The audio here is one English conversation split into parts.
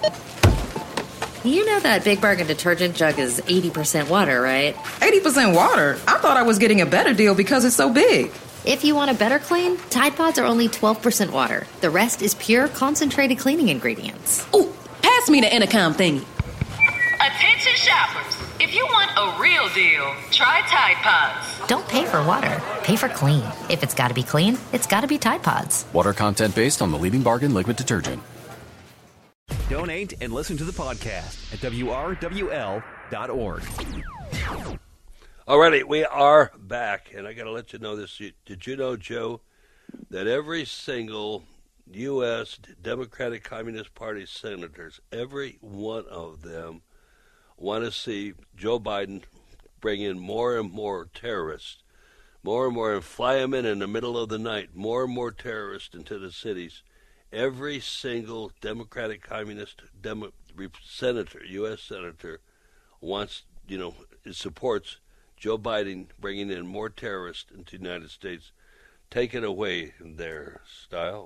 You know that Big Bargain detergent jug is 80% water, right? 80% water? I thought I was getting a better deal because it's so big. If you want a better clean, Tide Pods are only 12% water. The rest is pure, concentrated cleaning ingredients. Ooh, pass me the intercom thingy. Attention shoppers. If you want a real deal, try Tide Pods. Don't pay for water. Pay for clean. If it's got to be clean, it's got to be Tide Pods. Water content based on the leading bargain liquid detergent. Donate and listen to the podcast at WRWL.org. Alrighty, we are back, and I got to let you know this. Did you know, Joe, that every single U.S. Democratic Communist Party senators, every one of them, want to see Joe Biden bring in more and more terrorists, more and more, and fly them in the middle of the night, more and more terrorists into the cities. Every single Democratic Communist senator, U.S. senator, wants, supports Joe Biden bringing in more terrorists into the United States. Take it away in their style.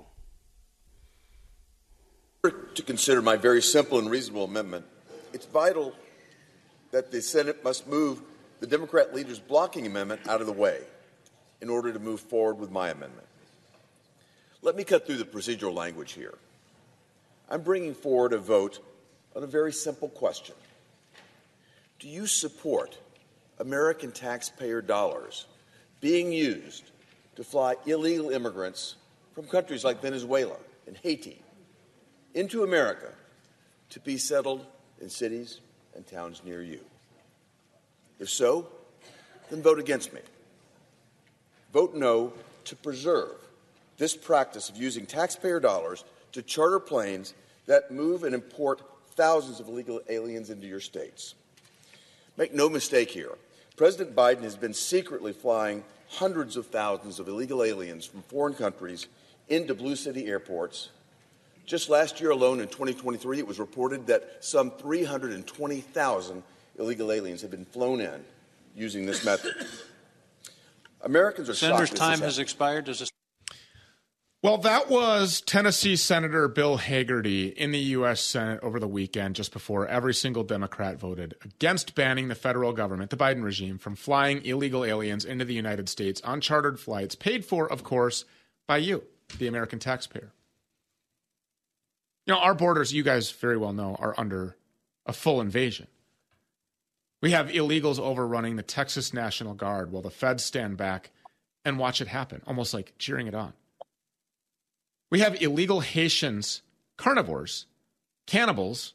To consider my very simple and reasonable amendment, it's vital that the Senate must move the Democrat leader's blocking amendment out of the way in order to move forward with my amendment. Let me cut through the procedural language here. I'm bringing forward a vote on a very simple question. Do you support American taxpayer dollars being used to fly illegal immigrants from countries like Venezuela and Haiti into America to be settled in cities and towns near you? If so, then vote against me. Vote no to preserve this practice of using taxpayer dollars to charter planes that move and import thousands of illegal aliens into your states. Make no mistake here. President Biden has been secretly flying hundreds of thousands of illegal aliens from foreign countries into Blue City airports. Just last year alone, in 2023, it was reported that some 320,000 illegal aliens have been flown in using this method. Americans are Senator's shocked. Time has expired. Well, that was Tennessee Senator Bill Hagerty in the U.S. Senate over the weekend, just before every single Democrat voted against banning the federal government, the Biden regime, from flying illegal aliens into the United States on chartered flights, paid for, of course, by you, the American taxpayer. Our borders, you guys very well know, are under a full invasion. We have illegals overrunning the Texas National Guard while the feds stand back and watch it happen, almost like cheering it on. We have illegal Haitians, carnivorous cannibals,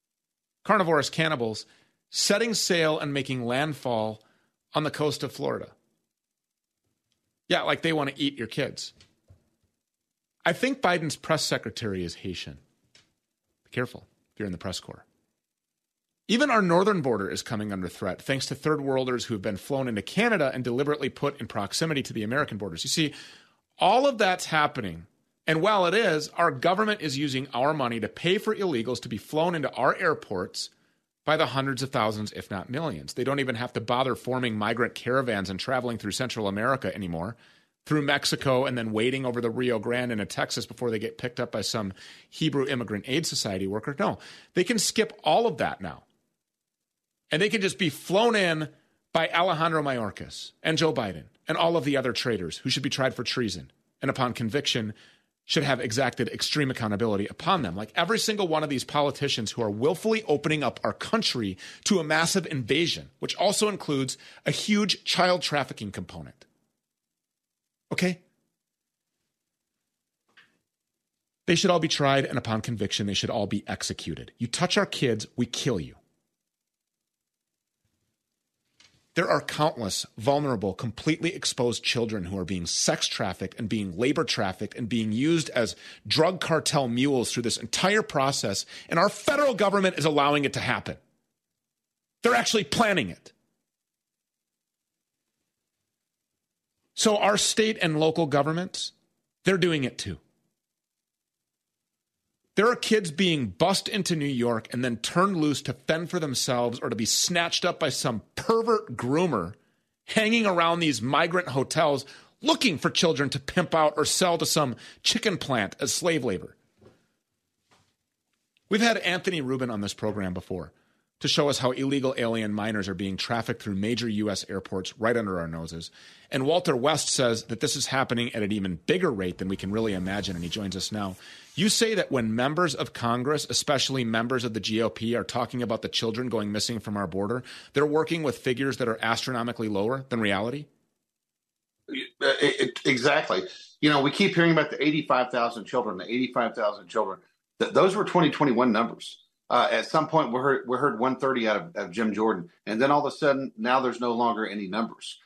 setting sail and making landfall on the coast of Florida. Yeah, like they want to eat your kids. I think Biden's press secretary is Haitian. Be careful if you're in the press corps. Even our northern border is coming under threat, thanks to third worlders who have been flown into Canada and deliberately put in proximity to the American borders. You see, all of that's happening. And while it is, our government is using our money to pay for illegals to be flown into our airports by the hundreds of thousands, if not millions. They don't even have to bother forming migrant caravans and traveling through Central America anymore, through Mexico and then waiting over the Rio Grande into Texas before they get picked up by some Hebrew Immigrant Aid Society worker. No, they can skip all of that now. And they can just be flown in by Alejandro Mayorkas and Joe Biden and all of the other traitors who should be tried for treason and upon conviction should have exacted extreme accountability upon them. Like every single one of these politicians who are willfully opening up our country to a massive invasion, which also includes a huge child trafficking component. Okay? They should all be tried, and upon conviction, they should all be executed. You touch our kids, we kill you. There are countless vulnerable, completely exposed children who are being sex trafficked and being labor trafficked and being used as drug cartel mules through this entire process, and our federal government is allowing it to happen. They're actually planning it. So our state and local governments, they're doing it too. There are kids being bussed into New York and then turned loose to fend for themselves or to be snatched up by some pervert groomer hanging around these migrant hotels looking for children to pimp out or sell to some chicken plant as slave labor. We've had Anthony Rubin on this program before to show us how illegal alien minors are being trafficked through major U.S. airports right under our noses. And Walter West says that this is happening at an even bigger rate than we can really imagine, and he joins us now. You say that when members of Congress, especially members of the GOP, are talking about the children going missing from our border, they're working with figures that are astronomically lower than reality? Exactly. We keep hearing about the 85,000 children, Those were 2021 numbers. At some point, we heard 130 out of Jim Jordan, and then all of a sudden, now there's no longer any numbers.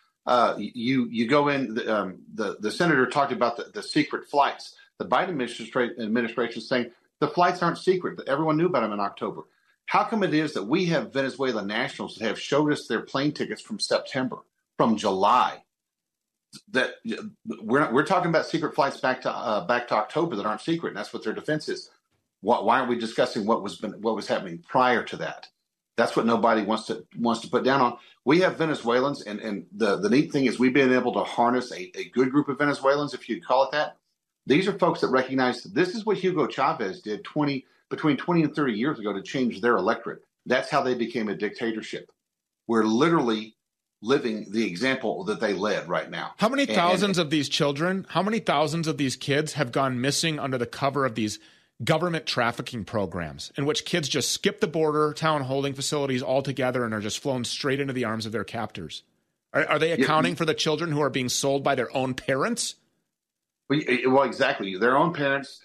You go in. The senator talked about the secret flights. The Biden administration is saying the flights aren't secret. Everyone knew about them in October. How come it is that we have Venezuelan nationals that have showed us their plane tickets from September, from July? That we're talking about secret flights back to October that aren't secret, and that's what their defense is. Why aren't we discussing what was happening prior to that? That's what nobody wants to put down on. We have Venezuelans, and the neat thing is we've been able to harness a good group of Venezuelans, if you'd call it that. These are folks that recognize this is what Hugo Chavez did between 20 and 30 years ago to change their electorate. That's how they became a dictatorship. We're literally living the example that they led right now. How many thousands of these children, how many thousands of these kids have gone missing under the cover of these government trafficking programs in which kids just skip the border town holding facilities altogether and are just flown straight into the arms of their captors? Are they accounting for the children who are being sold by their own parents? Well, exactly. Their own parents.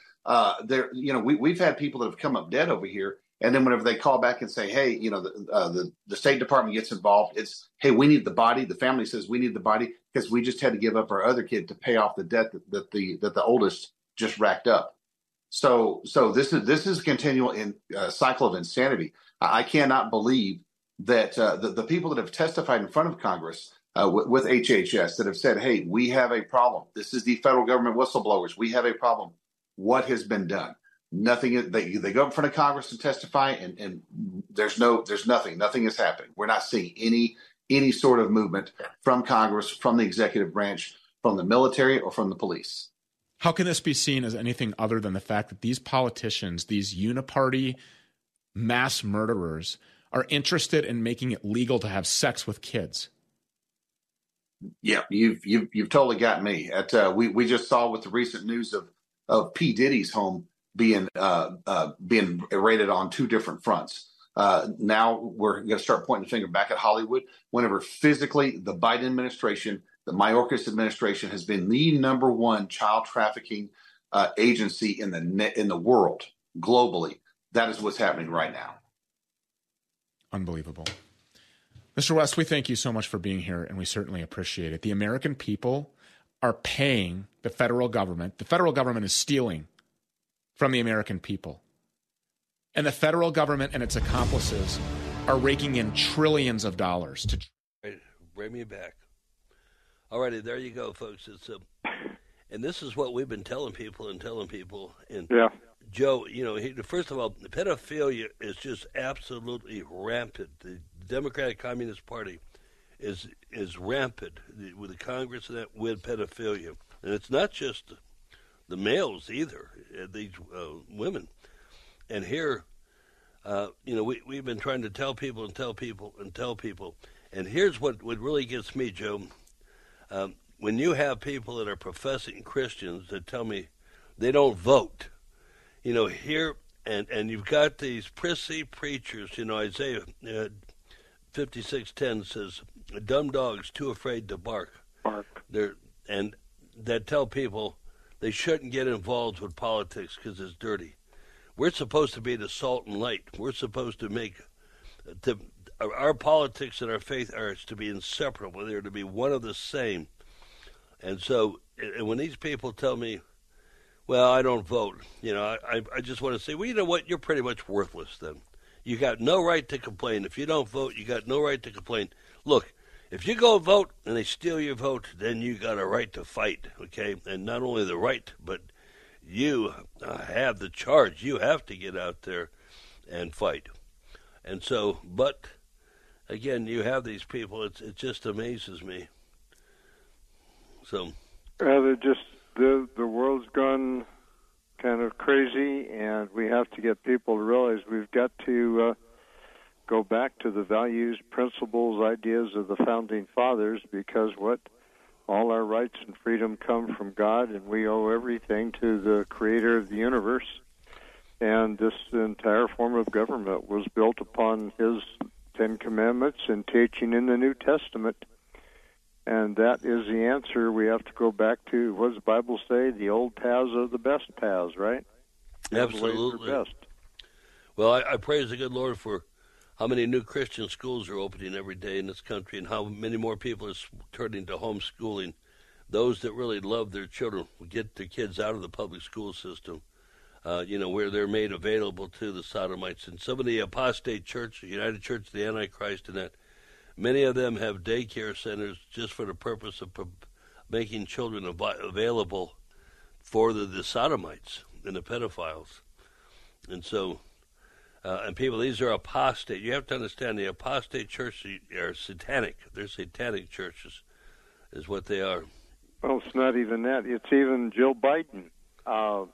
We've had people that have come up dead over here, and then whenever they call back and say, "Hey, the State Department gets involved," it's, "Hey, we need the body." The family says, "We need the body because we just had to give up our other kid to pay off the debt that the oldest just racked up." So this is a continual cycle of insanity. I cannot believe that the people that have testified in front of Congress with HHS that have said, "Hey, we have a problem. This is the federal government whistleblowers. We have a problem." What has been done? Nothing. They go in front of Congress to testify, and there's nothing. Nothing is happening. We're not seeing any sort of movement from Congress, from the executive branch, from the military, or from the police. How can this be seen as anything other than the fact that these politicians, these uniparty mass murderers, are interested in making it legal to have sex with kids? Yeah, you've totally got me. We just saw with the recent news of P. Diddy's home being raided on two different fronts. Now we're going to start pointing the finger back at Hollywood. Whenever physically the Biden administration, the Mayorkas administration, has been the number one child trafficking agency in the world globally. That is what's happening right now. Unbelievable. Mr. West, we thank you so much for being here, and we certainly appreciate it. The American people are paying the federal government. The federal government is stealing from the American people. And the federal government and its accomplices are raking in trillions of dollars to bring me back. All righty, there you go, folks. And this is what we've been telling people. And yeah. Joe, first of all, pedophilia is just absolutely rampant. The Democratic Communist Party is rampant with the Congress and that with pedophilia, and it's not just the males either. These women, and here, we've been trying to tell people, and here's what really gets me, Joe. When you have people that are professing Christians that tell me they don't vote, here, and you've got these prissy preachers, Isaiah 56:10 says, "Dumb dogs too afraid to bark." And that tell people they shouldn't get involved with politics because it's dirty. We're supposed to be the salt and light. We're supposed to make our politics and our faith are to be inseparable. They're to be one of the same. And so, and when these people tell me, "Well, I don't vote," I just want to say, well, you know what? You're pretty much worthless then. You got no right to complain. If you don't vote, you got no right to complain. Look, if you go vote and they steal your vote, then you got a right to fight, okay? And not only the right, but you have the charge. You have to get out there and fight. And so, but again, you have these people. It just amazes me. So, the world's gone kind of crazy, and we have to get people to realize we've got to go back to the values, principles, ideas of the Founding Fathers, because all our rights and freedom come from God, and we owe everything to the Creator of the universe. And this entire form of government was built upon His Ten Commandments and teaching in the New Testament. And that is the answer. We have to go back to, what does the Bible say? The old paths are the best paths, right? Absolutely. The best. Well, I praise the good Lord for how many new Christian schools are opening every day in this country, and how many more people are turning to homeschooling. Those that really love their children will get their kids out of the public school system, where they're made available to the sodomites. And some of the apostate church, United Church of the Antichrist, and that, many of them have daycare centers just for the purpose of making children available for the sodomites and the pedophiles. And so... and people, these are apostate. You have to understand the apostate churches are satanic. They're satanic churches, is what they are. Well, it's not even that. It's even Jill Biden on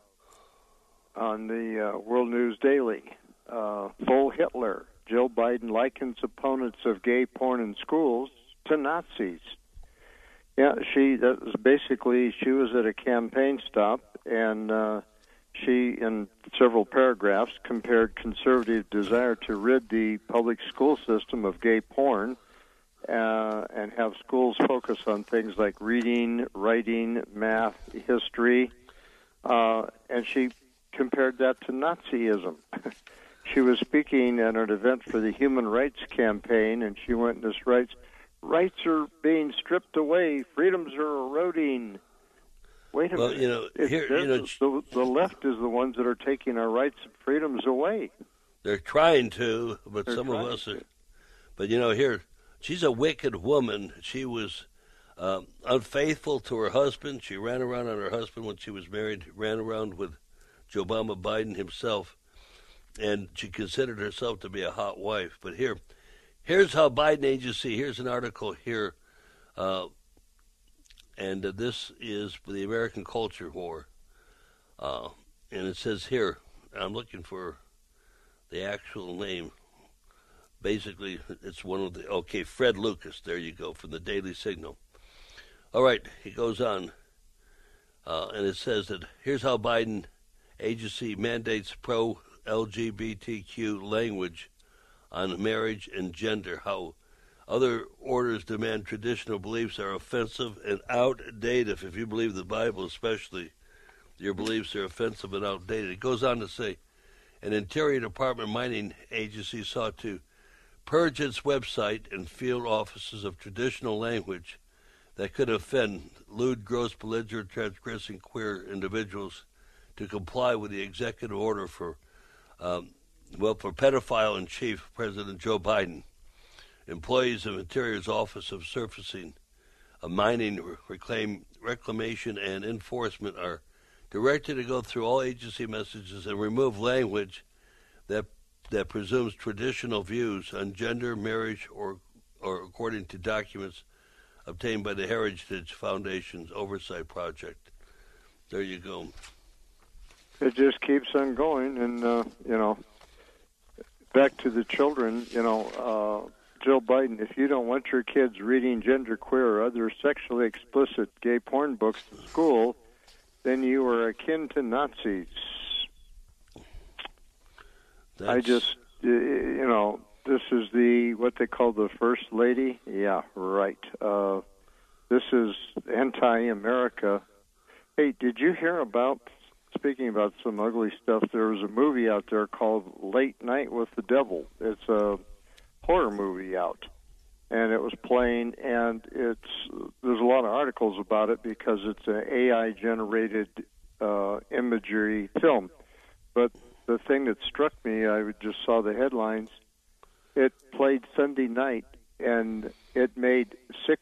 the World News Daily. Full Hitler. Jill Biden likens opponents of gay porn in schools to Nazis. Yeah, she was at a campaign stop, and she, in several paragraphs, compared conservative desire to rid the public school system of gay porn and have schools focus on things like reading, writing, math, history, and she compared that to Nazism. She was speaking at an event for the Human Rights Campaign, and she went, this rights are being stripped away, freedoms are eroding. Wait a minute. The left is the ones that are taking our rights and freedoms away. They're trying to, but some of us are. But, here, she's a wicked woman. She was unfaithful to her husband. She ran around on her husband when she was married, ran around with Joe Obama Biden himself, and she considered herself to be a hot wife. But here's how Biden agency, here's an article here, and this is the American Culture War. And it says here, I'm looking for the actual name. Basically, it's one of the, Fred Lucas, there you go, from the Daily Signal. All right, he goes on, and it says that here's how Biden agency mandates pro-LGBTQ language on marriage and gender, how other orders demand traditional beliefs are offensive and outdated. If you believe the Bible especially, your beliefs are offensive and outdated. It goes on to say, an Interior Department mining agency sought to purge its website and field offices of traditional language that could offend lewd, gross, belligerent, transgressing queer individuals to comply with the executive order for pedophile-in-chief President Joe Biden. Employees of Interior's Office of Surfacing, Mining, Reclamation, and Enforcement are directed to go through all agency messages and remove language that presumes traditional views on gender, marriage, or according to documents obtained by the Heritage Foundation's Oversight Project. There you go. It just keeps on going, and, back to the children, Jill Biden, if you don't want your kids reading genderqueer or other sexually explicit gay porn books in school, then you are akin to Nazis. I just, this is what they call the First Lady. Yeah, right. This is anti-America. Hey, did you hear about, speaking about some ugly stuff, there was a movie out there called Late Night with the Devil. It's a horror movie out, and it was playing, and there's a lot of articles about it because it's an AI-generated imagery film. But the thing that struck me, I just saw the headlines, it played Sunday night, and it made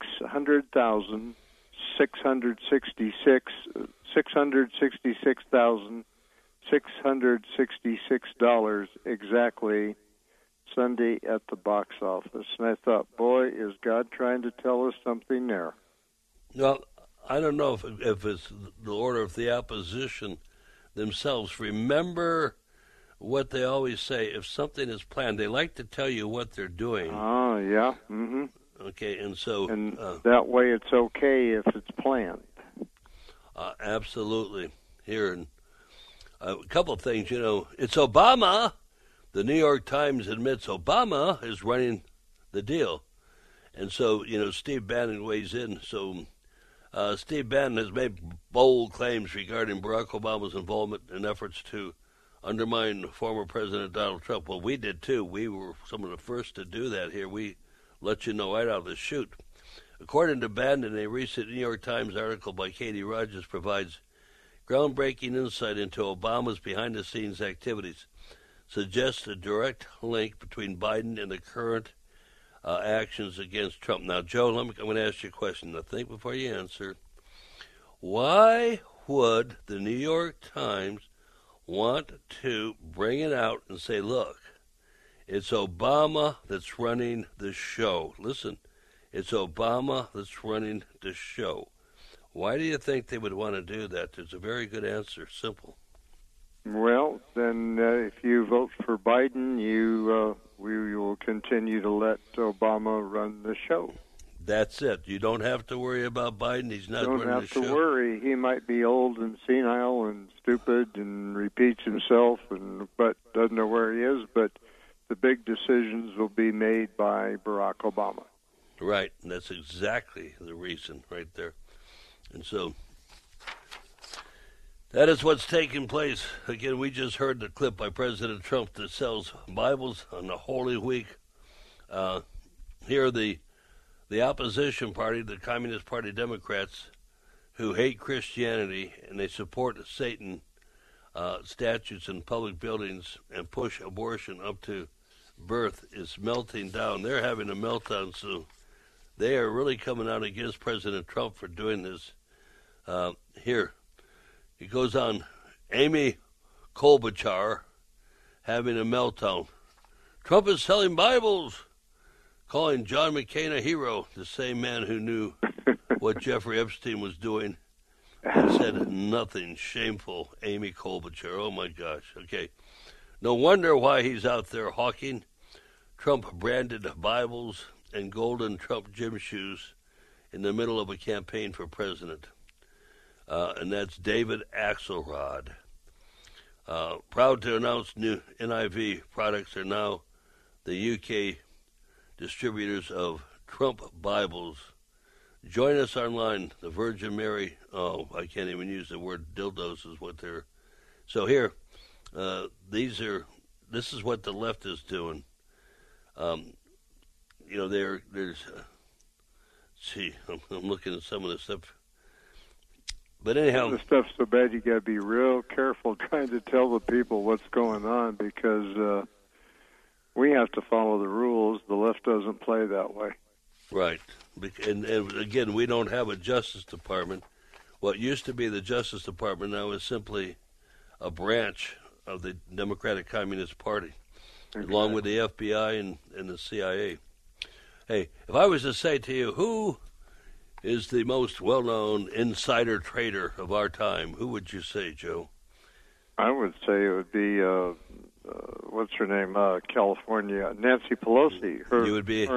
$666,666 exactly Sunday at the box office. And I thought, boy, is God trying to tell us something there. Well, I don't know if it's the order of the opposition themselves. Remember what they always say. If something is planned, they like to tell you what they're doing. Oh, yeah. Mm-hmm. Okay, and so... And that way it's okay if it's planned. Absolutely. Here, and a couple of things, it's Obama. The New York Times admits Obama is running the deal. And so, Steve Bannon weighs in. So Steve Bannon has made bold claims regarding Barack Obama's involvement in efforts to undermine former President Donald Trump. Well, we did too. We were some of the first to do that here. We let you know right out of the chute. According to Bannon, a recent New York Times article by Katie Rogers provides groundbreaking insight into Obama's behind-the-scenes activities, suggests a direct link between Biden and the current actions against Trump. Now, Joe, I'm going to ask you a question. Now, think before you answer. Why would the New York Times want to bring it out and say, look, it's Obama that's running the show? Listen, it's Obama that's running the show. Why do you think they would want to do that? There's a very good answer. Simple. Well, then if you vote for Biden, we will continue to let Obama run the show. That's it. You don't have to worry about Biden. He's not running the show. Don't have to worry. He might be old and senile and stupid and repeats himself, but doesn't know where he is. But the big decisions will be made by Barack Obama. Right, and that's exactly the reason right there. And so that is what's taking place. Again, we just heard the clip by President Trump that sells Bibles on the Holy Week. Here, the opposition party, the Communist Party Democrats, who hate Christianity and they support Satan statutes in public buildings and push abortion up to birth, is melting down. They're having a meltdown, so they are really coming out against President Trump for doing this. Here, he goes on, Amy Klobuchar having a meltdown. Trump is selling Bibles, calling John McCain a hero, the same man who knew what Jeffrey Epstein was doing and said nothing. Shameful, Amy Klobuchar. Oh, my gosh. Okay. No wonder why he's out there hawking Trump-branded Bibles and golden Trump gym shoes in the middle of a campaign for president. And that's David Axelrod. Proud to announce new NIV products are now the UK distributors of Trump Bibles. Join us online. The Virgin Mary, I can't even use the word dildos is what they're. So here, this is what the left is doing. There's, I'm looking at some of the stuff. But anyhow, the stuff's so bad you got to be real careful trying to tell the people what's going on because we have to follow the rules. The left doesn't play that way. Right. And again, we don't have a Justice Department. What used to be the Justice Department now is simply a branch of the Democratic Communist Party, along with the FBI and the CIA. Hey, if I was to say to you, who is the most well-known insider trader of our time, who would you say, Joe? I would say it would be, what's her name, California, Nancy Pelosi. You would be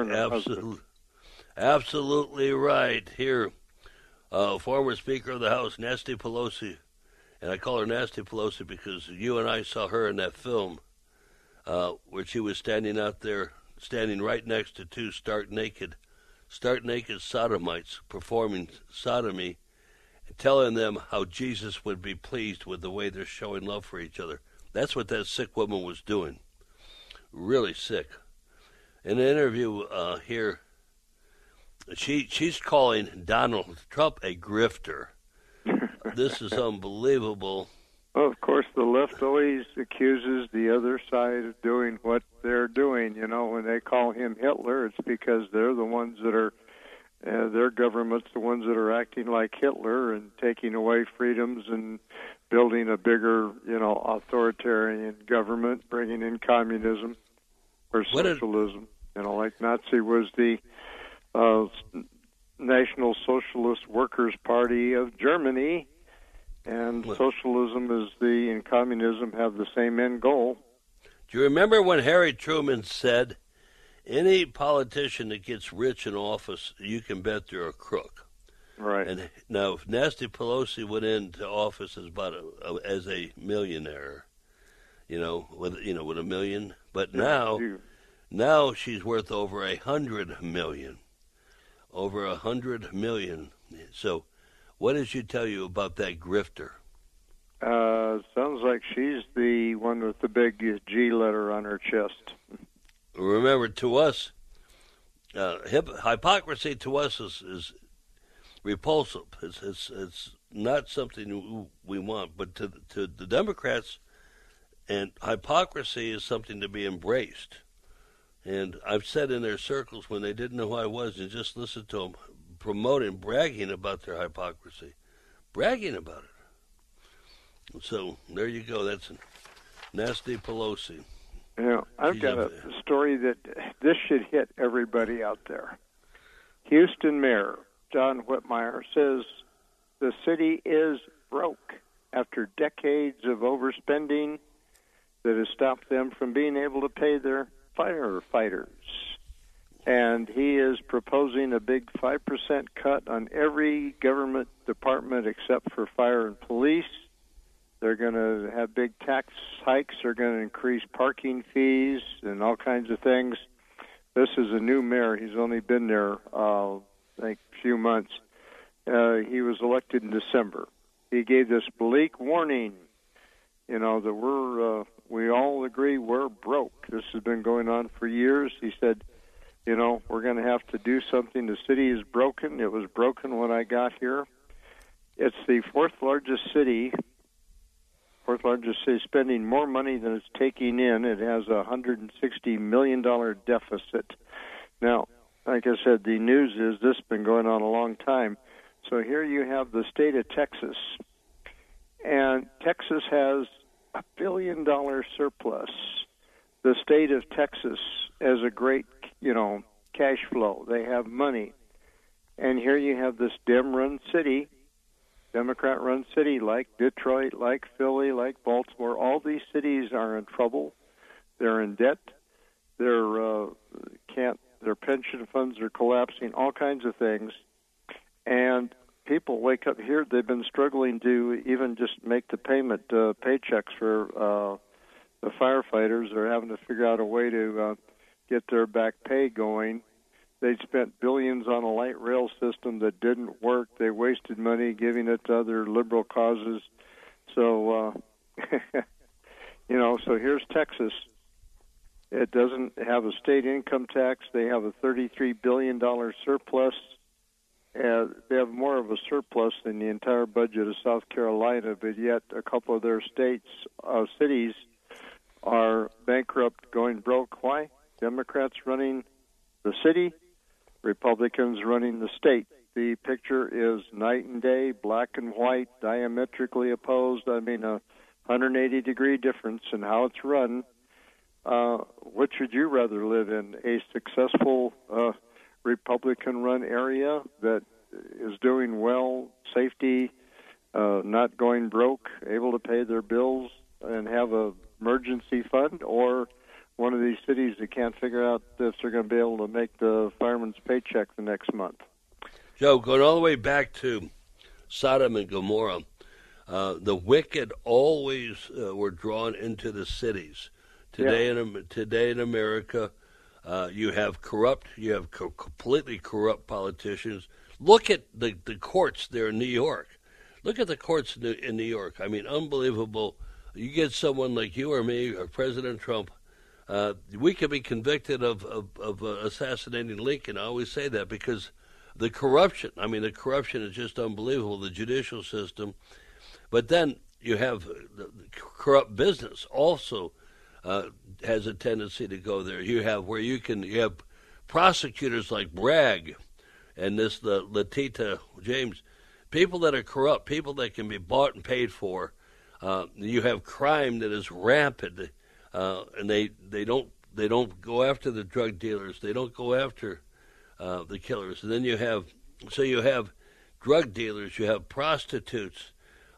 absolutely right. Here, former Speaker of the House, Nancy Pelosi, and I call her Nasty Pelosi because you and I saw her in that film where she was standing out there, standing right next to two stark naked sodomites performing sodomy, and telling them how Jesus would be pleased with the way they're showing love for each other. That's what that sick woman was doing. Really sick. In an interview here, she's calling Donald Trump a grifter. This is unbelievable. Well, of course, the left always accuses the other side of doing what they're doing. You know, when they call him Hitler, it's because they're the ones that are, their government's the ones that are acting like Hitler and taking away freedoms and building a bigger, authoritarian government, bringing in communism or socialism. Like Nazi was the National Socialist Workers' Party of Germany. And socialism and communism have the same end goal. Do you remember when Harry Truman said, any politician that gets rich in office, you can bet they're a crook? Right. And now, if Nancy Pelosi went into office as a millionaire, with $1 million, but now she's worth over $100 million, over $100 million. So, what does she tell you about that grifter? Sounds like she's the one with the big G letter on her chest. Remember, to us, hypocrisy to us is repulsive. It's not something we want, but to the Democrats, and hypocrisy is something to be embraced. And I've said in their circles when they didn't know who I was, and just listen to them promoting, bragging about their hypocrisy, bragging about it. So there you go. That's Nasty Pelosi. I've got a story that this should hit everybody out there. Houston Mayor John Whitmire says the city is broke after decades of overspending that has stopped them from being able to pay their firefighters. And he is proposing a big 5% cut on every government department except for fire and police. They're going to have big tax hikes. They're going to increase parking fees and all kinds of things. This is a new mayor. He's only been there, I think, a few months. He was elected in December. He gave this bleak warning, that we all agree we're broke. This has been going on for years. He said, we're going to have to do something. The city is broken. It was broken when I got here. It's the fourth largest city, spending more money than it's taking in. It has a $160 million deficit. Now, like I said, the news is this has been going on a long time. So here you have the state of Texas. And Texas has $1 billion surplus. The state of Texas has a great, cash flow. They have money. And here you have this Democrat-run city like Detroit, like Philly, like Baltimore. All these cities are in trouble. They're in debt. Their pension funds are collapsing. All kinds of things. And people wake up here. They've been struggling to even just make the payment, paychecks for the firefighters. They're having to figure out a way to get their back pay going. They spent billions on a light rail system that didn't work. They wasted money giving it to other liberal causes. So, so here's Texas. It doesn't have a state income tax. They have a $33 billion surplus. They have more of a surplus than the entire budget of South Carolina, but yet a couple of their cities are bankrupt, going broke. Why? Democrats running the city, Republicans running the state. The picture is night and day, black and white, diametrically opposed. I mean, a 180-degree difference in how it's run. Which would you rather live in? A successful Republican-run area that is doing well, safety, not going broke, able to pay their bills and have a emergency fund, or one of these cities that can't figure out if they're going to be able to make the fireman's paycheck the next month? Joe, going all the way back to Sodom and Gomorrah, the wicked always were drawn into the cities. Today in America, you have completely corrupt politicians. Look at the courts there in New York. Look at the courts in New York. I mean, unbelievable. You get someone like you or me or President Trump, we could be convicted of assassinating Lincoln. I always say that because the corruption is just unbelievable, the judicial system. But then you have the corrupt business also has a tendency to go there. You have prosecutors like Bragg and the Letitia James, people that are corrupt, people that can be bought and paid for. You have crime that is rampant, and they don't go after the drug dealers. They don't go after the killers. And then you have drug dealers. You have prostitutes.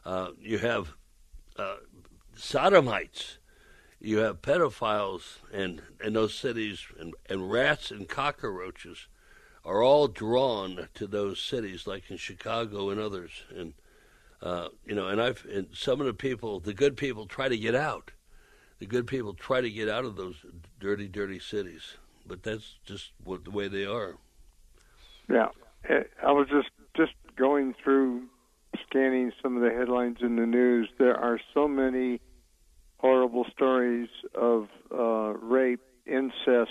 You have sodomites. You have pedophiles in those cities, and rats and cockroaches are all drawn to those cities, like in Chicago and others. And and some of the good people try to get out. The good people try to get out of those dirty, dirty cities, but that's just the way they are. Yeah, I was just going through, scanning some of the headlines in the news. There are so many horrible stories of rape, incest,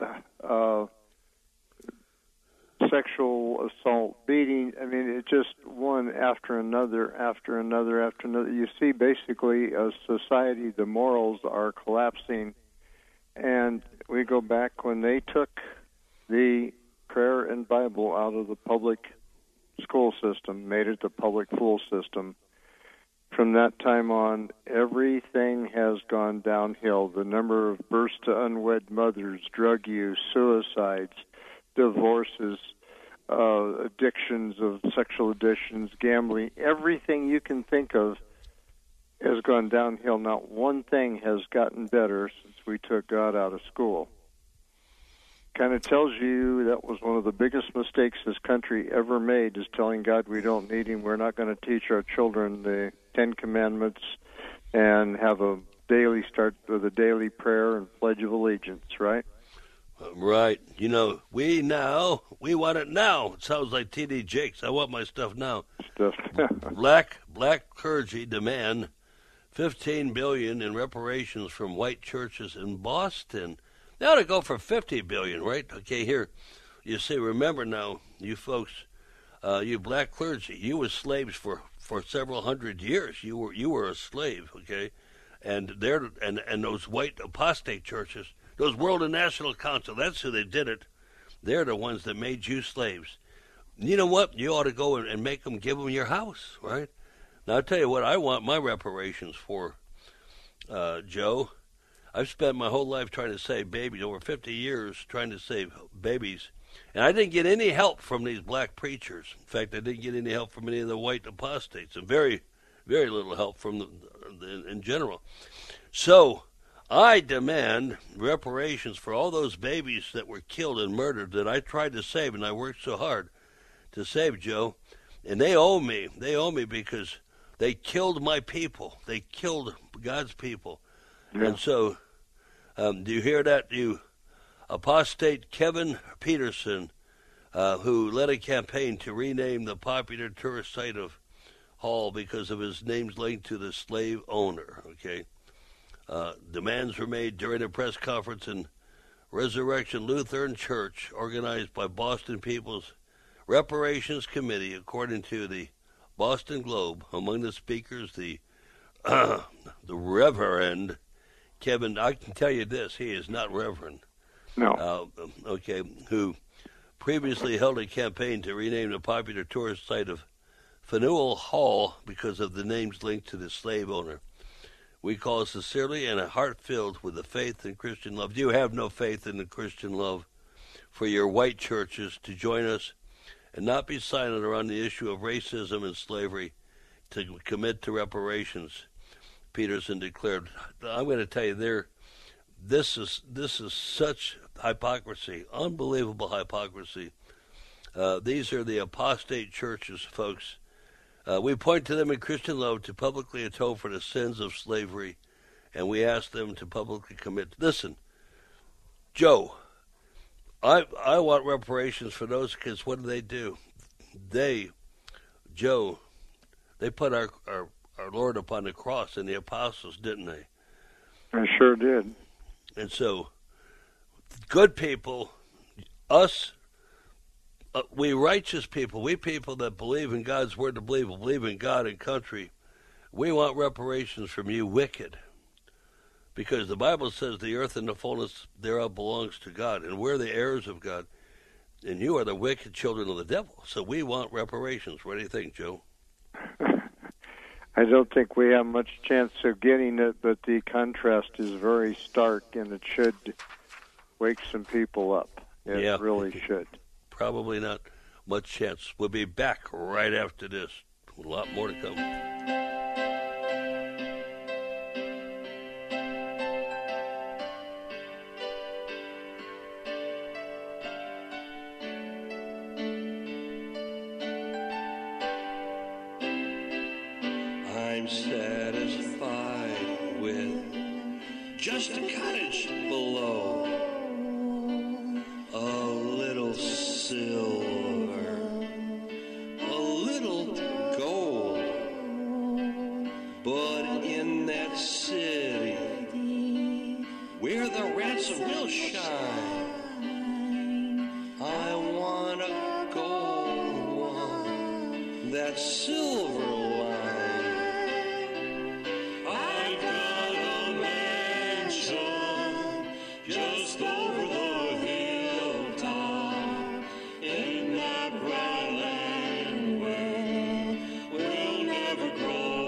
sexual assault, beating. I mean, it's just one after another, after another, after another. You see, basically, a society, the morals are collapsing. And we go back when they took the prayer and Bible out of the public school system, made it the public school system. From that time on, everything has gone downhill. The number of births to unwed mothers, drug use, suicides, divorces, addictions of sexual addictions, gambling, everything you can think of has gone downhill. Not one thing has gotten better since we took God out of school. Kind of tells you that was one of the biggest mistakes this country ever made, is telling God we don't need him. We're not going to teach our children the Ten Commandments and have a daily start with a daily prayer and Pledge of Allegiance, right? Right. You know, we want it now. It sounds like T.D. Jakes. I want my stuff now. Black clergy demand $15 billion in reparations from white churches in Boston. They ought to go for $50 billion, right? Okay, here, you see, remember now, you folks, you black clergy, you were slaves for several hundred years. You were a slave, okay? And those white apostate churches, those World and National Council, that's who they did it. They're the ones that made you slaves. You know what? You ought to go and make them, give them your house, right? Now, I'll tell you what I want my reparations for, Joe. I've spent my whole life trying to save babies, over 50 years trying to save babies. And I didn't get any help from these black preachers. In fact, I didn't get any help from any of the white apostates, and very, very little help from in general. So I demand reparations for all those babies that were killed and murdered that I tried to save, and I worked so hard to save, Joe. And they owe me. They owe me because they killed my people. They killed God's people. Yeah. And so, do you hear that? You apostate Kevin Peterson, who led a campaign to rename the popular tourist site of Hall because of his name's linked to the slave owner, okay? Demands were made during a press conference in Resurrection Lutheran Church organized by Boston People's Reparations Committee, according to the Boston Globe. Among the speakers, the Reverend Kevin, I can tell you this, he is not Reverend. No. Okay, who previously held a campaign to rename the popular tourist site of Faneuil Hall because of the names linked to the slave owner. We call sincerely and a heart filled with the faith and Christian love. Do you have no faith in the Christian love for your white churches to join us and not be silent around the issue of racism and slavery, to commit to reparations? Peterson declared. I'm going to tell you, this is such hypocrisy, unbelievable hypocrisy. These are the apostate churches, folks. We point to them in Christian love to publicly atone for the sins of slavery, and we ask them to publicly commit. Listen, Joe, I want reparations for those kids. What do? They put our Lord upon the cross, and the apostles, didn't they? I sure did. And so, good people, us, we righteous people, we people that believe in God's word, to believe in God and country, we want reparations from you wicked. Because the Bible says the earth and the fullness thereof belongs to God, and we're the heirs of God, and you are the wicked children of the devil. So we want reparations. What do you think, Joe? I don't think we have much chance of getting it, but the contrast is very stark, and it should wake some people up. It really should. Probably not much chance. We'll be back right after this. A lot more to come. satisfied with just a cottage below, a little silver, a little gold. But in that city where the ransom will shine, I want a gold one, that silver line. I've got a mansion just over the hilltop in that bright land where we'll never grow.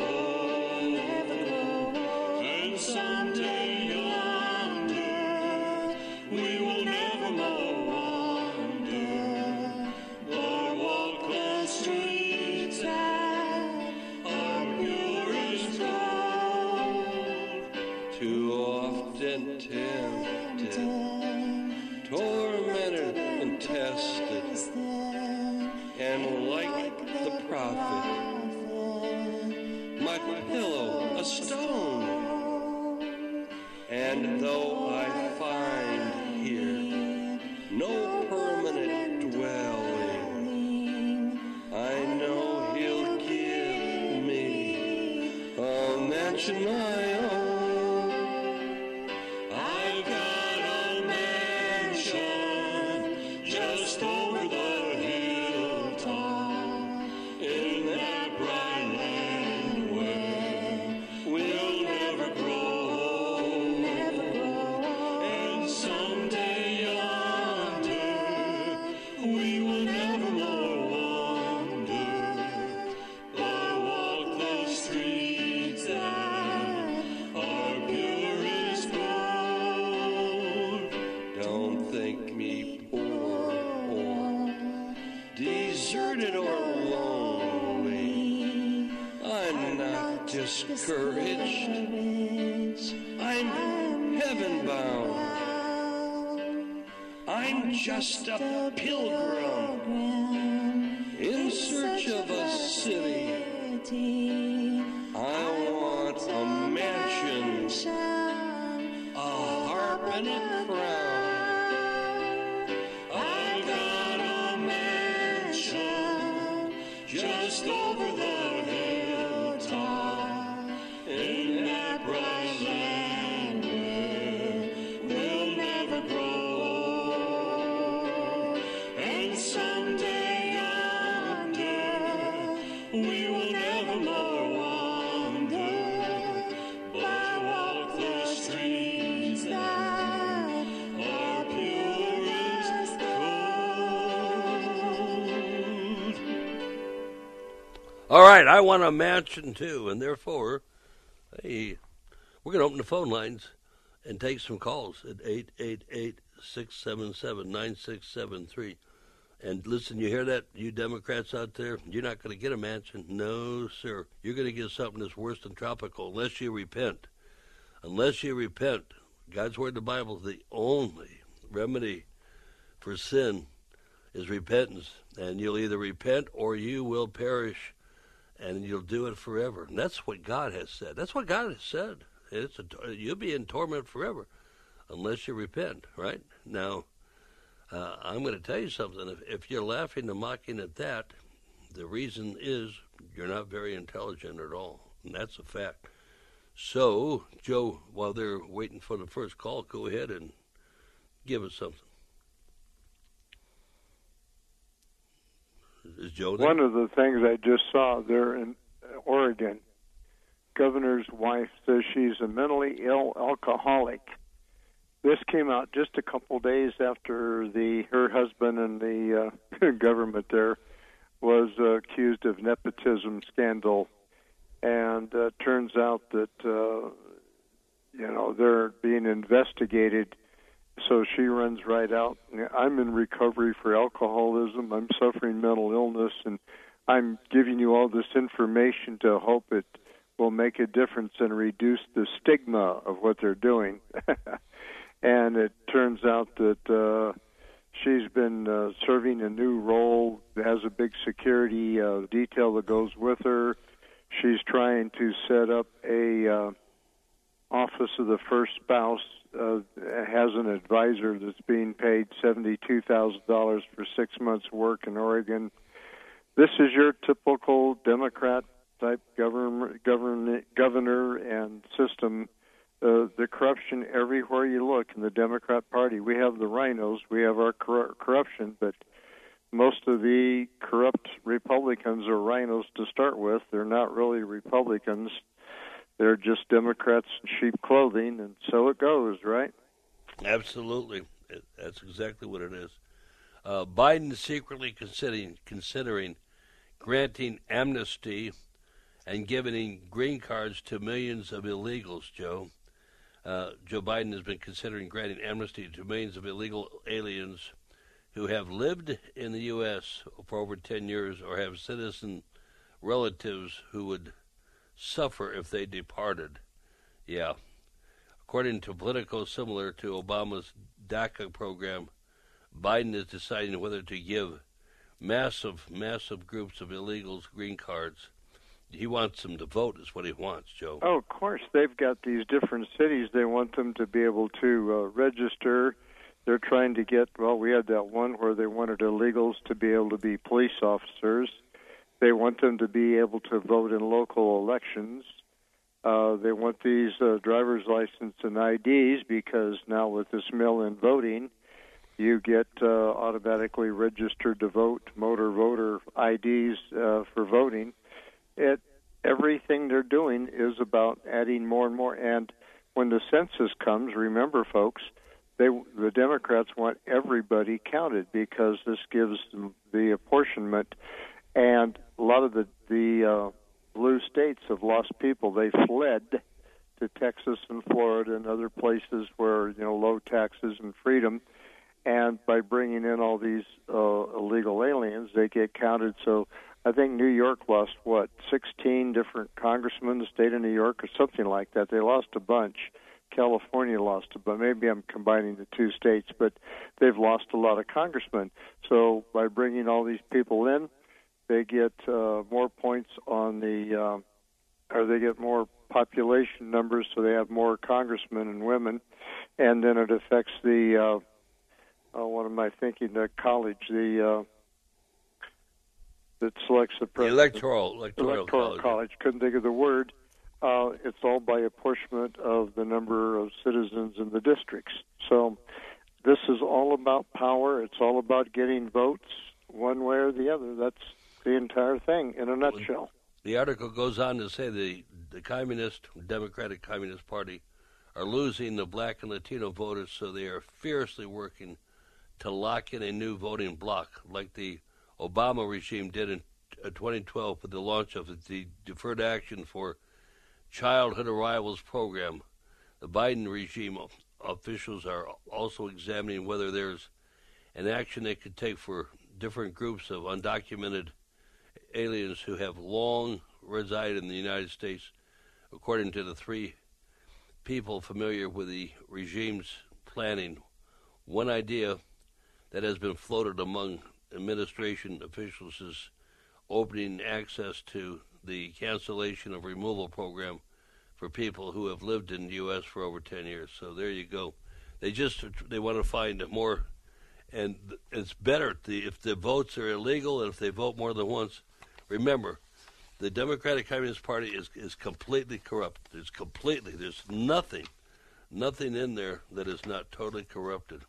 And someday yonder we will never more wander, but walk the streets that are pure as gold. Too often tempted, tormented and tested, and like the prophet, my pillow a stone. And though I find here no permanent dwelling, I know he'll give me a mansion I own. I've got a mansion just over the hilltop in that bright land where we'll never grow. And someday yonder we will never more wander, but walk the streets that are pure as gold. Don't think me poor or deserted or lonely. I'm not discouraged. I'm heaven bound. I'm just a pilgrim in search of a city. I want a mansion, a harp and a crown. I've got a mansion just over the hilltop in that bright land where we'll never grow. And someday yonder we will never more wander, but walk the streets that are pure as gold. All right, I want a mansion too, and therefore, hey, we're going to open the phone lines and take some calls at 888-677-9673. And listen, you hear that, you Democrats out there? You're not going to get a mansion. No, sir. You're going to get something that's worse than tropical unless you repent. Unless you repent. God's Word, the Bible, the only remedy for sin is repentance. And you'll either repent or you will perish, and you'll do it forever. And that's what God has said. That's what God has said. You'll be in torment forever unless you repent, right? Now, I'm going to tell you something. If you're laughing and mocking at that, the reason is you're not very intelligent at all, and that's a fact. So, Joe, while they're waiting for the first call, go ahead and give us something. Is Joe there? One of the things I just saw there in Oregon, governor's wife says she's a mentally ill alcoholic. This came out just a couple days after her husband and the government there was accused of nepotism scandal, and turns out that they're being investigated. So she runs right out. I'm in recovery for alcoholism. I'm suffering mental illness, and I'm giving you all this information to hope it will make a difference and reduce the stigma of what they're doing. And it turns out that she's been serving a new role, has a big security detail that goes with her. She's trying to set up a office of the first spouse. Has an advisor that's being paid $72,000 for 6 months' work in Oregon. This is your typical Democrat-type governor and system. The corruption everywhere you look in the Democrat Party. We have the rhinos, we have our corruption, but most of the corrupt Republicans are rhinos to start with. They're not really Republicans. They're just Democrats in sheep clothing, and so it goes, right? Absolutely. That's exactly what it is. Biden is secretly considering granting amnesty and giving green cards to millions of illegals, Joe. Joe Biden has been considering granting amnesty to millions of illegal aliens who have lived in the U.S. for over 10 years or have citizen relatives who would suffer if they departed. Yeah. According to Politico, similar to Obama's DACA program, Biden is deciding whether to give massive groups of illegals green cards. He wants them to vote is what he wants, Joe. Oh, of course. They've got these different cities. They want them to be able to register. They're trying to get, we had that one where they wanted illegals to be able to be police officers. They want them to be able to vote in local elections. They want these driver's license and IDs because now with this mail-in voting, you get automatically registered to vote, motor voter IDs for voting. Everything they're doing is about adding more and more. And when the census comes, remember, folks, the Democrats want everybody counted because this gives them the apportionment. And a lot of the blue states have lost people. They fled to Texas and Florida and other places where, low taxes and freedom. And by bringing in all these illegal aliens, they get counted. So I think New York lost, 16 different congressmen, the state of New York, or something like that. They lost a bunch. California lost a bunch. Maybe I'm combining the two states, but they've lost a lot of congressmen. So by bringing all these people in, they get more points on or they get more population numbers, so they have more congressmen and women. And then it affects the, what am I thinking, the college, that selects the president. Electoral college. Couldn't think of the word. It's all by apportionment of the number of citizens in the districts. So this is all about power. It's all about getting votes one way or the other. That's the entire thing in a nutshell. The article goes on to say the Democratic Communist Party are losing the black and Latino voters, so they are fiercely working to lock in a new voting bloc, like the Obama regime did in 2012 with the launch of the Deferred Action for Childhood Arrivals program. The Biden regime officials are also examining whether there's an action they could take for different groups of undocumented aliens who have long resided in the United States, according to the three people familiar with the regime's planning. One idea that has been floated among administration officials is opening access to the cancellation of removal program for people who have lived in the U.S. for over 10 years. So there you go. They want to find more, and it's better if the votes are illegal and if they vote more than once. Remember, the Democratic Communist Party is completely corrupt. There's nothing in there that is not totally corrupted.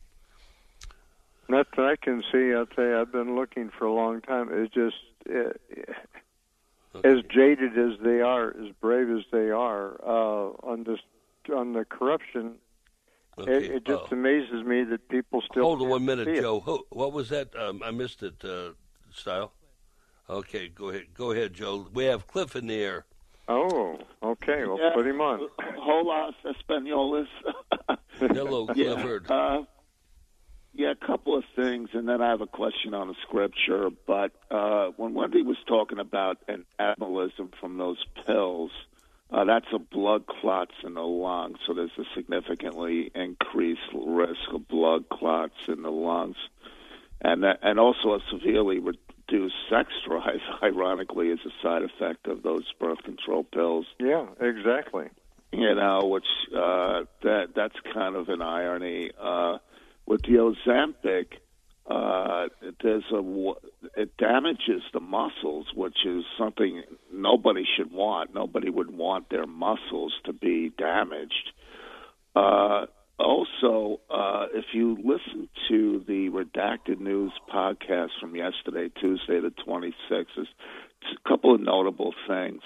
That I can see. I'll tell you, I've been looking for a long time. It's just as jaded as they are, as brave as they are on the corruption. Okay. It just amazes me that people still. Hold on 1 minute, Joe. What was that? I missed it. Style. Okay, go ahead, Joe. We have Cliff in the air. Oh, okay. Well, put him on. Hola, Españoles. Hello, Clifford. A couple of things, and then I have a question on the scripture. But when Wendy was talking about an embolism from those pills, that's a blood clots in the lungs. So there's a significantly increased risk of blood clots in the lungs, and also a severely induced sex drive, ironically, is a side effect of those birth control pills. Yeah, exactly. You know, which that's kind of an irony. With the Ozempic, it damages the muscles, which is something nobody should want. Nobody would want their muscles to be damaged. Also, if you listen to the Redacted News podcast from yesterday, Tuesday the 26th, there's a couple of notable things.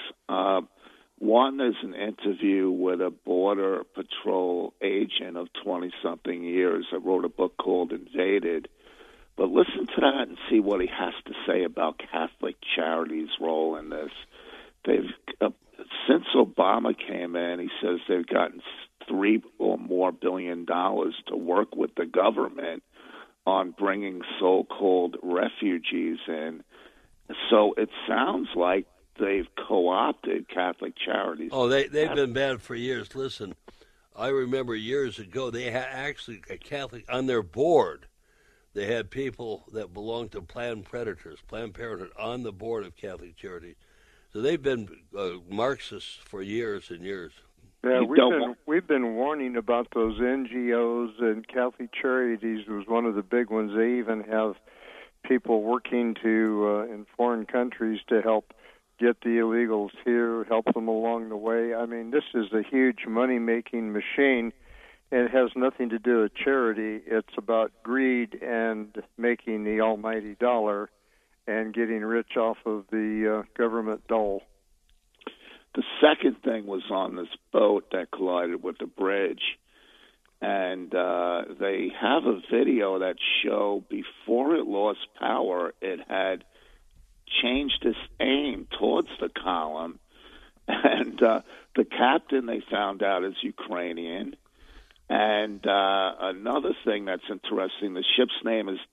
One is an interview with a Border Patrol agent of 20-something years that wrote a book called Invaded. But listen to that and see what he has to say about Catholic Charities' role in this. They've since Obama came in, he says they've gotten $3 or more billion to work with the government on bringing so-called refugees in. So it sounds like they've co-opted Catholic Charities. Oh, they've been bad for years. Listen, I remember years ago they had actually a Catholic on their board. They had people that belonged to Planned Parenthood on the board of Catholic Charities. So they've been Marxists for years and years. Yeah, we've been warning about those NGOs, and Catholic Charities was one of the big ones. They even have people working in foreign countries to help get the illegals here, help them along the way. I mean, this is a huge money-making machine. It has nothing to do with charity. It's about greed and making the almighty dollar and getting rich off of the government dole. The second thing was on this boat that collided with the bridge. And they have a video that show before it lost power, it had changed its aim towards the column. And the captain, they found out, is Ukrainian. And another thing that's interesting, the ship's name is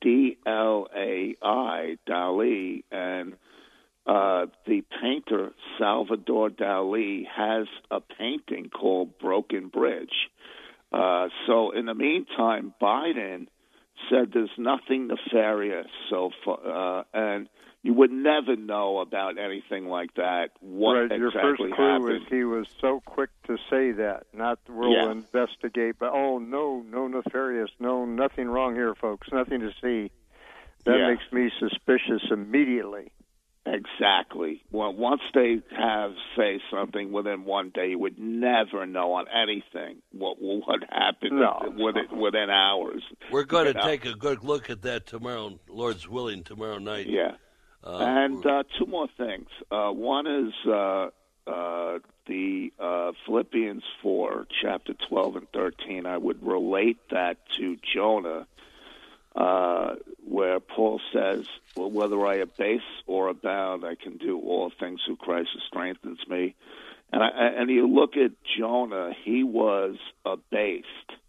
DLAI, Dali, and the painter Salvador Dali has a painting called Broken Bridge. So in the meantime, Biden said there's nothing nefarious so far, and you would never know about anything like that. What right, exactly your first clue happened? is he was so quick to say that, not we'll investigate, but no nefarious, nothing wrong here, folks, nothing to see. That makes me suspicious immediately. Exactly. Well, once they say something within one day, you would never know on anything what happened within hours. We're going to take a good look at that tomorrow, Lord's willing, tomorrow night. Yeah. And two more things. One is the Philippians 4, chapter 12 and 13. I would relate that to Jonah, where Paul says, well, whether I abase or abound, I can do all things through Christ who strengthens me. And you look at Jonah, he was abased,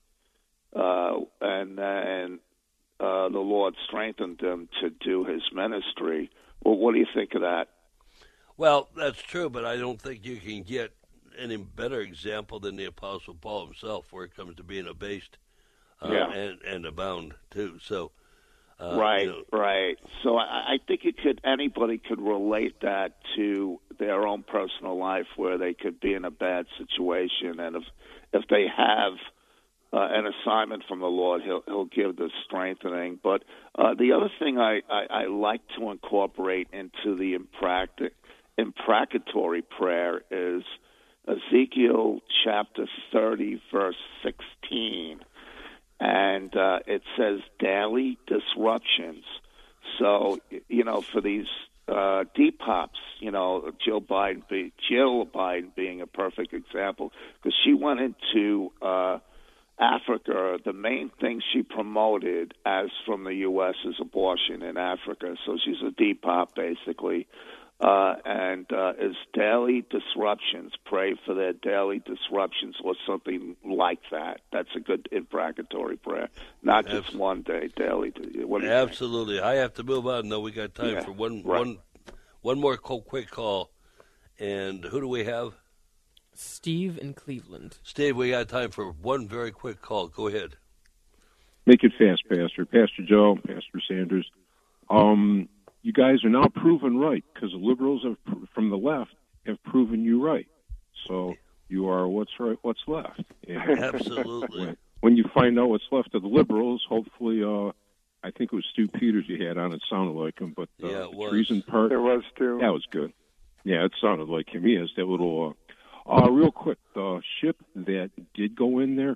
and then the Lord strengthened him to do his ministry. Well, what do you think of that? Well, that's true, but I don't think you can get any better example than the Apostle Paul himself, where it comes to being abased and abound too. So, right. So I think anybody could relate that to their own personal life, where they could be in a bad situation, and if they have an assignment from the Lord, he'll give the strengthening. But the other thing I like to incorporate into the imprecatory prayer is Ezekiel chapter 30, verse 16. And it says daily disruptions. So, for these depops, Jill Biden being a perfect example, because she went into Africa. The main thing she promoted as from the U.S. is abortion in Africa. So she's a depop, basically. And is daily disruptions. Pray for their daily disruptions or something like that. That's a good imprecatory prayer. Not just one day, daily. What do you Absolutely. Think? I have to move on, though. We got time for one more quick call. And who do we have? Steve in Cleveland. Steve, we got time for one very quick call. Go ahead. Make it fast, Pastor. Pastor Joe, Pastor Sanders. you guys are now proven right because the liberals from the left have proven you right. So you are what's right, what's left. And Absolutely. When you find out what's left of the liberals, hopefully, I think it was Stu Peters you had on. It sounded like him, but yeah, it was. treason part. It was Stu. That was good. Yeah, it sounded like him. He has that little. Real quick, the ship that did go in there.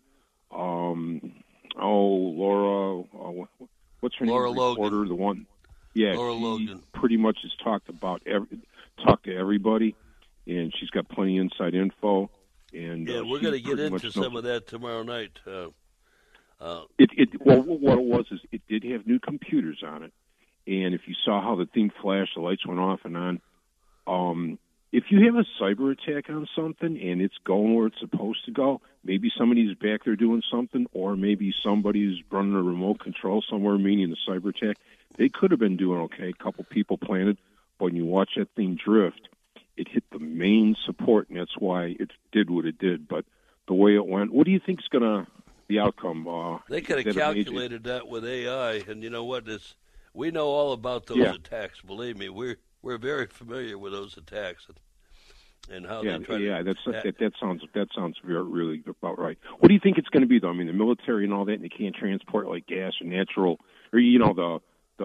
Laura. What's her Laura name? Logan. Reporter, the one. Yeah, Laura she Logan. pretty much has talked to everybody, and she's got plenty of inside info. And yeah, we're going to get into some of that tomorrow night. What it was is it did have new computers on it, and if you saw how the thing flashed, the lights went off and on. If you have a cyber attack on something and it's going where it's supposed to go, maybe somebody's back there doing something, or maybe somebody's running a remote control somewhere, meaning the cyber attack. They could have been doing okay. A couple people planted, but when you watch that thing drift, it hit the main support, and that's why it did what it did. But the way it went, what do you think is going to the outcome? They could have calculated that with AI, and you know what? We know all about those attacks. Believe me, we're very familiar with those attacks and how they try to. Yeah, that sounds really about right. What do you think it's going to be, though? I mean, the military and all that, and they can't transport like gas or natural, or the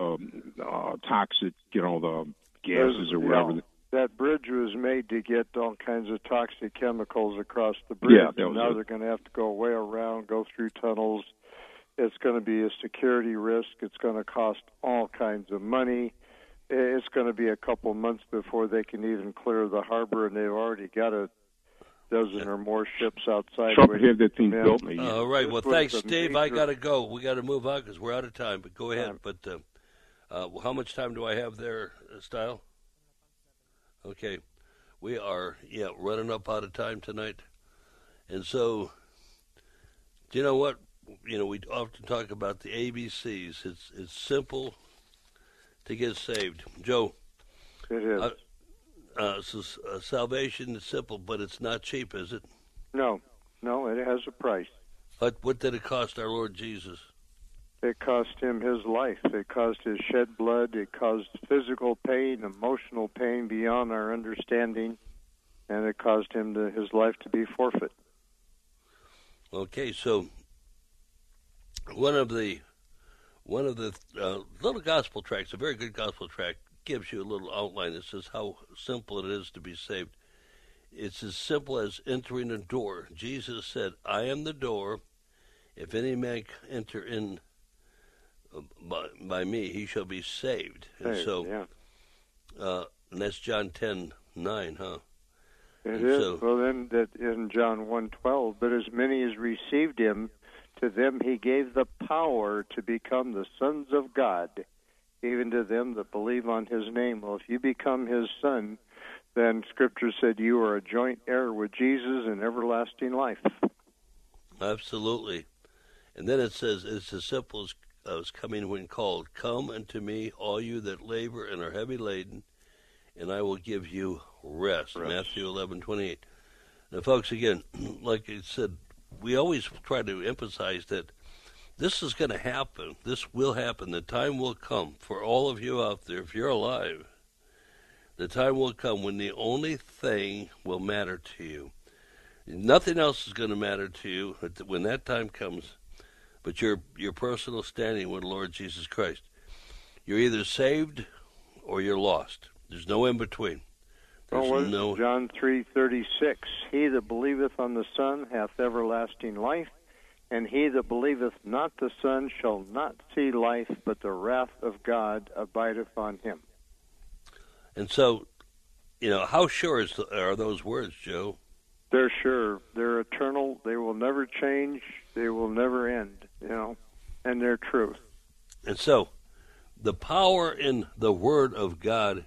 toxic, the gases or whatever. That bridge was made to get all kinds of toxic chemicals across the bridge. Yeah, now they're going to have to go way around, go through tunnels. It's going to be a security risk. It's going to cost all kinds of money. It's going to be a couple months before they can even clear the harbor, and they've already got a dozen or more ships outside. Trump had that thing built. All right. Well, thanks, Steve. I got to go. We got to move on because we're out of time. But go ahead. But how much time do I have there, Style? Okay. We are, running up out of time tonight. And so, do you know what? We often talk about the ABCs. It's simple to get saved. Joe. It is. Salvation is simple, but it's not cheap, is it? No, it has a price. What did it cost our Lord Jesus? It cost him his life. It caused his shed blood. It caused physical pain, emotional pain beyond our understanding, and it caused him his life to be forfeit. Okay, so one of the little gospel tracts, a very good gospel tract, gives you a little outline that says how simple it is to be saved. It's as simple as entering a door. Jesus said, "I am the door. If any man enter in by me, he shall be saved." And and that's John 10:9, huh? It is. Well, then that in John 1:12, but as many as received him, to them he gave the power to become the sons of God, even to them that believe on his name. Well, if you become his son, then Scripture said you are a joint heir with Jesus in everlasting life. Absolutely. And then it says, it's as simple as coming when called. "Come unto me, all you that labor and are heavy laden, and I will give you rest." Matthew 11:28. Now, folks, again, like I said, we always try to emphasize that this is going to happen. This will happen. The time will come for all of you out there, if you're alive. The time will come when the only thing will matter to you. Nothing else is going to matter to you when that time comes but your personal standing with the Lord Jesus Christ. You're either saved or you're lost. There's no in between. John 3:36, "He that believeth on the Son hath everlasting life, and he that believeth not the Son shall not see life, but the wrath of God abideth on him." And so, how sure are those words, Joe? They're sure. They're eternal. They will never change. They will never end, and they're truth. And so, the power in the Word of God,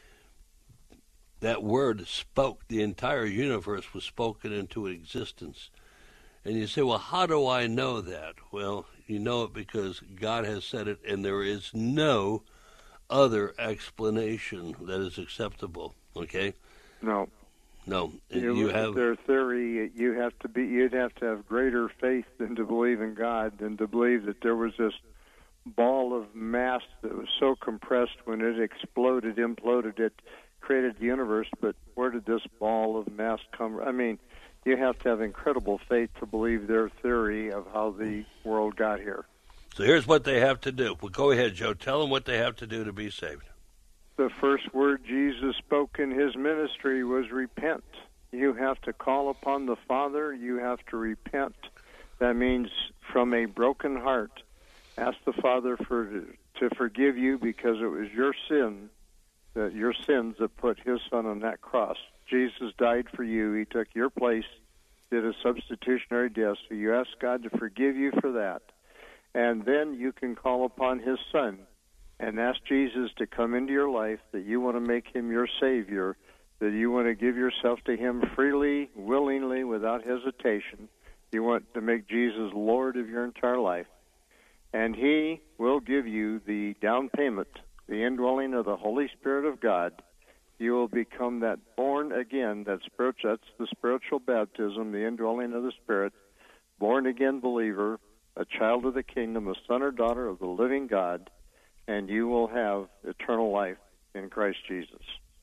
that Word spoke, the entire universe was spoken into existence. And you say, well, how do I know that? Well, you know it because God has said it, and there is no other explanation that is acceptable, okay? No. You have their theory. You'd have to have greater faith than to believe in God, than to believe that there was this ball of mass that was so compressed when it exploded, imploded, it created the universe. But where did this ball of mass come from? I mean, you have to have incredible faith to believe their theory of how the world got here. So here's what they have to do. Well, go ahead, Joe. Tell them what they have to do to be saved. The first word Jesus spoke in his ministry was repent. You have to call upon the Father. You have to repent. That means from a broken heart, ask the Father to forgive you, because it was your sins that put his Son on that cross. Jesus died for you. He took your place, did a substitutionary death. So you ask God to forgive you for that. And then you can call upon his Son and ask Jesus to come into your life, that you want to make him your Savior, that you want to give yourself to him freely, willingly, without hesitation. You want to make Jesus Lord of your entire life. And he will give you the down payment, the indwelling of the Holy Spirit of God. You will become that born again, that's the spiritual baptism, the indwelling of the Spirit, born again believer, a child of the kingdom, a son or daughter of the living God, and you will have eternal life in Christ Jesus.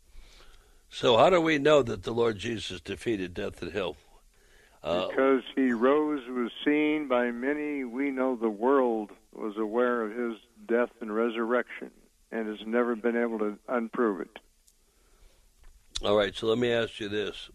So how do we know that the Lord Jesus defeated death and hell? Because he rose, was seen by many. We know the world was aware of his death and resurrection and has never been able to unprove it. All right, so let me ask you this.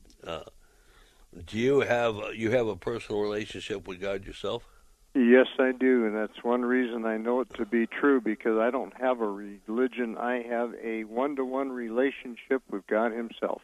Do you have a personal relationship with God yourself? Yes, I do, and that's one reason I know it to be true, because I don't have a religion. I have a one-to-one relationship with God himself.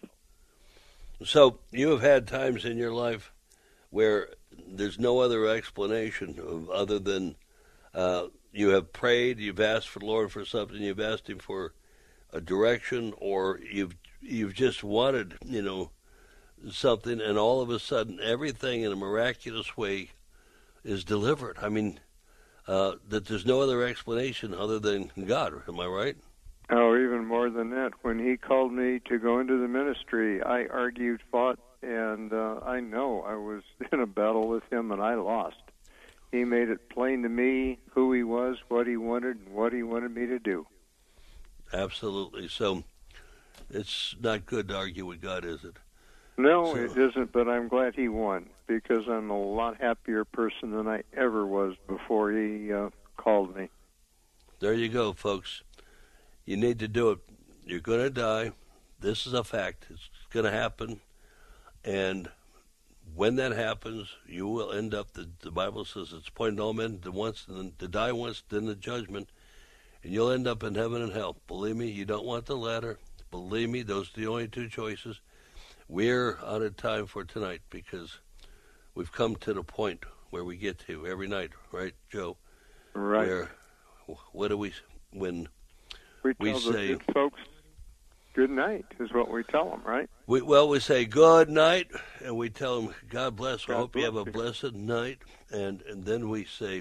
So you have had times in your life where there's no other explanation other than you have prayed, you've asked for the Lord for something, you've asked him for a direction, or you've just wanted, something, and all of a sudden everything in a miraculous way is delivered. I mean, that there's no other explanation other than God. Am I right? Oh, even more than that. When he called me to go into the ministry, I argued, fought, and I know I was in a battle with him, and I lost. He made it plain to me who he was, what he wanted, and what he wanted me to do. Absolutely. So it's not good to argue with God, is it? No, it isn't, but I'm glad he won, because I'm a lot happier person than I ever was before he called me. There you go, folks. You need to do it. You're going to die. This is a fact. It's going to happen. And when that happens, you will end up, the Bible says it's appointed all men to die once, then the judgment, and you'll end up in heaven and hell. Believe me, you don't want the latter. Believe me, those are the only two choices. We're out of time for tonight because we've come to the point where we get to every night, right, Joe? Right. Where, what do we, when we tell say, the good folks, good night is what we tell them, right? We say good night, and we tell them, God bless. I hope you have a blessed night. And then we say,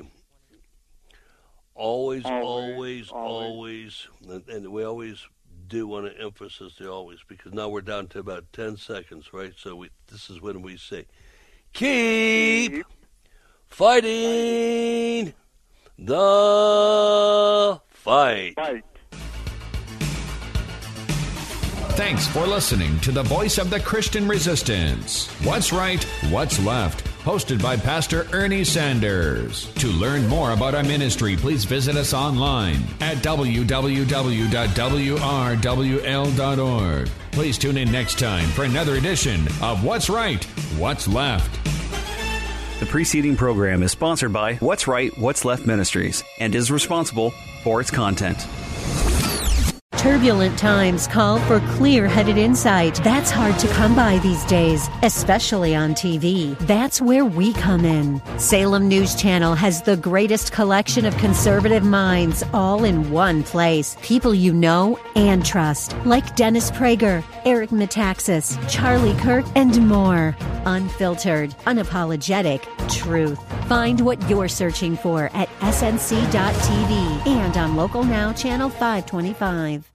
always. And we always do want to emphasize the always, because now we're down to about 10 seconds, right? So this is when we say, keep fighting the fight. Thanks for listening to the Voice of the Christian Resistance. What's Right, What's Left? Hosted by Pastor Ernie Sanders. To learn more about our ministry, please visit us online at www.wrwl.org. Please tune in next time for another edition of What's Right, What's Left. The preceding program is sponsored by What's Right, What's Left Ministries and is responsible for its content. Turbulent times call for clear-headed insight. That's hard to come by these days, especially on TV. That's where we come in. Salem News Channel has the greatest collection of conservative minds all in one place. People you know and trust, like Dennis Prager, Eric Metaxas, Charlie Kirk, and more. Unfiltered, unapologetic truth. Find what you're searching for at snc.tv and on Local Now Channel 525.